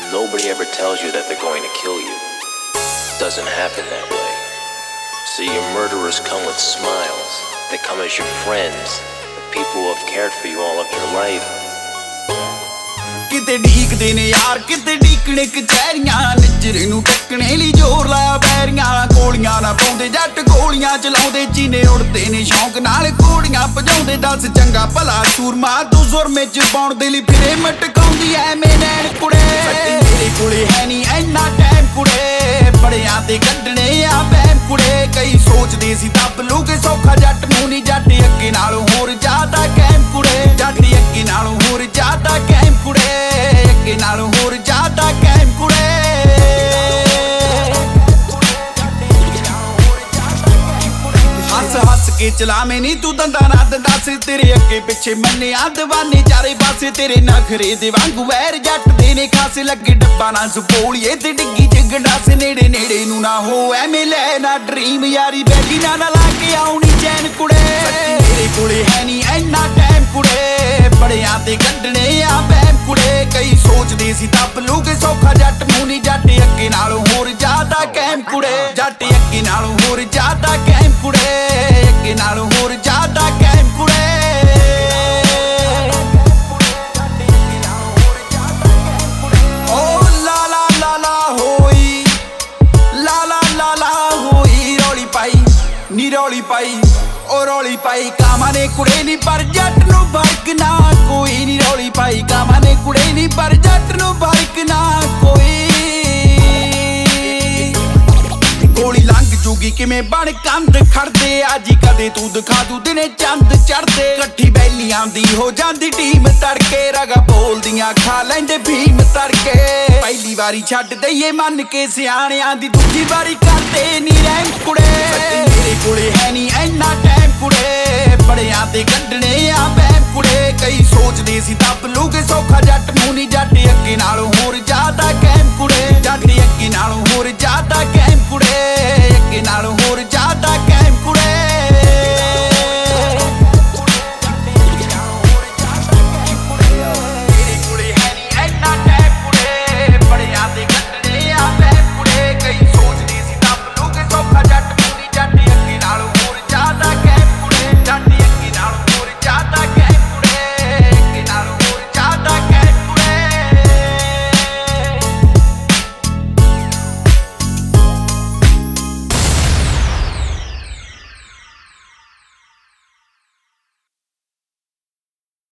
Nobody ever tells you that they're going to kill you. It doesn't happen that way. See, your murderers come with smiles. They come as your friends, the people who have cared for you all of your life. किते ढीकदे ने यार किते ढीकने कचहरियां निजरे नूं टक्कने लई जोर लाया पैरियां गोलियां ना पाउंदे जट गोलियां चलाउंदे जीने उड़दे ने शौक नाल घोड़ियां भजाउंदे दस चंगा भला सूरमा तू जुर्मे च पाउण दे लई फिरे मटकाउंदी ऐ मेनैन कुड़े तेरे कोले है नी इन्ना टाइम कुड़े बड़ियां ते कड्डणे आ बैम कुड़े कई सोचदे सी दब लूगे सौखा जट नूं नी जट अग्गे नालों होर ज्यादा कैम कुड़े जट अग्गे नालों होर ज्यादा कैम कुड़े अग्गे नालों होर ज्यादा कैम कुड़े हस हस के चलावे नी तू दंदा ना दस तेरे अगे पिछे मन्ने आ दीवाने चारे पासे तेरे नखरे दे वांगू वैर जट दे ने खासे लगे डब्बा ना सुपोलिए ते डिग्गी च गंडासे नेड़े नेड़े नू ना हो एवें लै ना ड्रीम यारी बैठी ना ला के आउणी चैन कुड़े तेरे कोले है नी इन्ना टाइम कुड़े बड़ियां ते कड्डणे आ बैम कुड़े कई सोचदे सी दब लूगे सौखा जट नूं नी जट अगे नालों होर ज्यादा कैम कुड़े जट अगे नालों होर ज्यादा कैम कुड़े अगे नालों होर ज्यादा कैम कुड़े ओ ला ला ला ला होई ला ला ला ला होई रौली पाई नी रौली पाई ओ रौली पाई कामां ने कुड़े नी पर जट नूं फर्क ना कोई नी रौली पाई कामां ने कुड़े नी पर जट नूं फर्क ना कोई गोली लंघ जूगी किवें बण कंध खड़दे अज कदे तू दिखा दू दिने चंद चढ़दे कट्ठी बैलियां दी हो जांदी टीम तड़के रगा बोलदियां खा लैंदे भीम तड़के पहली वारी छड्ड दईए मन के सियाणियां दी दूजी वारी करदे नी रैंक कुड़े तेरे कोले है नी इन्ना टाइम कुड़े बड़ियां ते